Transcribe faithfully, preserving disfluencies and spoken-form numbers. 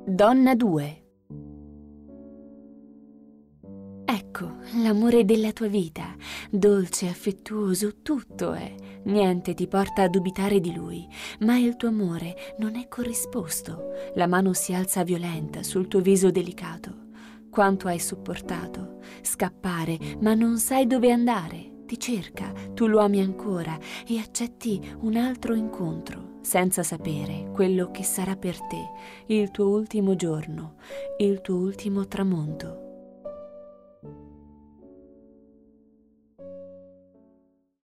Donna due. Ecco, l'amore della tua vita, dolce, affettuoso, tutto è. Niente ti porta a dubitare di lui, ma il tuo amore non è corrisposto. La mano si alza violenta sul tuo viso delicato. Quanto hai sopportato? Scappare, ma non sai dove andare. Ti cerca, tu lo ami ancora e accetti un altro incontro, senza sapere quello che sarà per te il tuo ultimo giorno, il tuo ultimo tramonto.